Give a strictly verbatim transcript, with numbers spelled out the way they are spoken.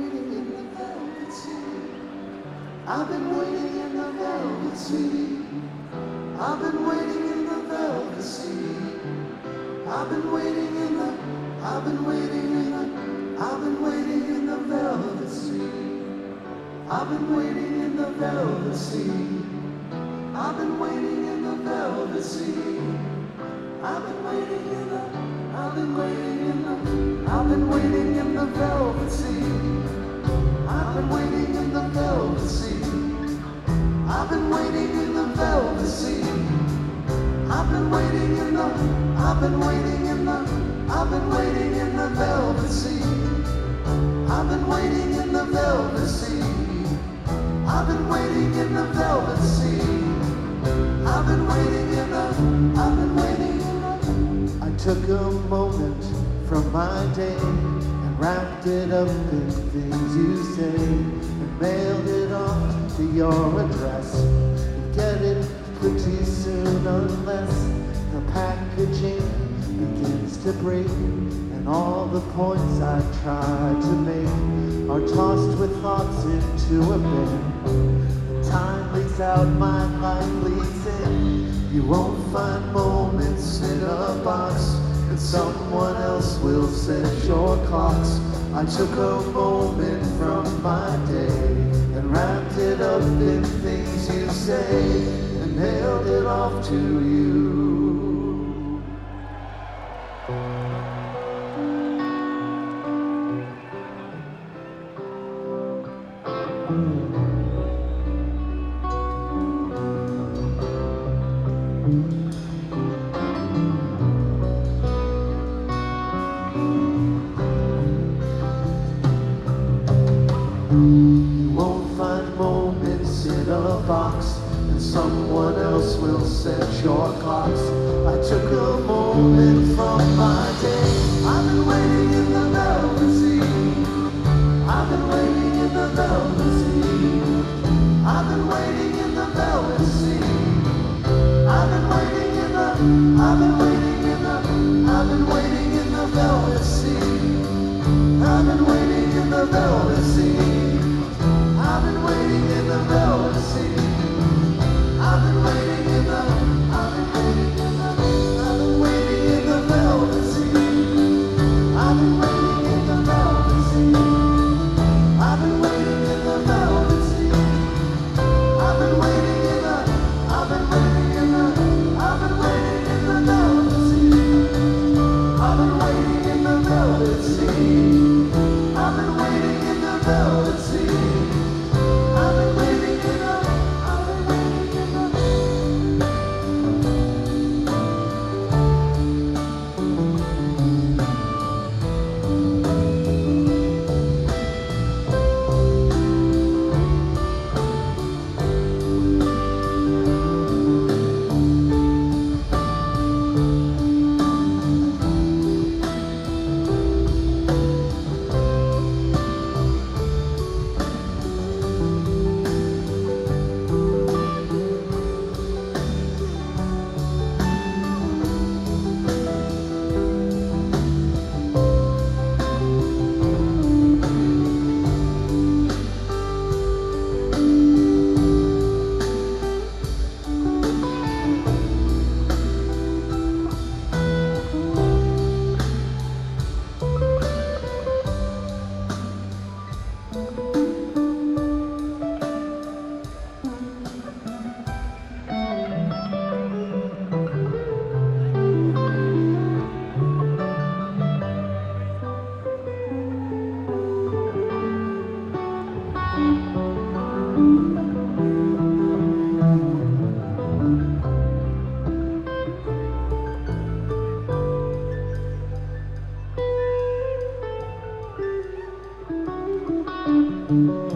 waiting in the velvet city. I've been waiting in the velvet city. I've been waiting in the velvet city. I've been waiting in the, I've been waiting in the, I've been waiting in the velvet city. I've been waiting in the velvet city. I've been waiting in the velvet city. I've been waiting in the, I've been waiting in the, I've been waiting in the velvet city. I've been waiting in the velvet city. I've been waiting in the velvet city. I've been waiting in the, I've been waiting in the, I've been waiting in the velvet city. I've been waiting in the velvet city. I've been waiting in the velvet city. I've been waiting in the, I've been waiting in the. I took a moment from my day and wrapped it up in things you say and mailed it off to your address. You get it pretty soon unless the packaging begins to break and all the points I tried to make are tossed with thoughts into a bin. Time leaks out, my life leaks in. You won't find moments in a box, and someone else will set your clocks. I took a moment from my day and wrapped it up in things you say and mailed it off to you. You won't find moments in a box, and someone else will set your clocks. I took a moment from my day. I've been waiting in the velvet city. I've been waiting in the velvet city. I've been waiting in the velvet city. I've been waiting in the, I've been waiting in the, I've been waiting in the velvet city. I've been waiting in the velvet city. I've been waiting in the velvet city. I've been waiting in the, I've been waiting in the, I've been waiting in the velvet city. I've been waiting in the velvet city. I've been waiting in the velvet city. I've been waiting in the, I've been waiting in the, I've been waiting in the velvet city. I've been waiting in the velvet city. I've been waiting in the velvet city. I've been waiting in the, I've been waiting in the. Thank you.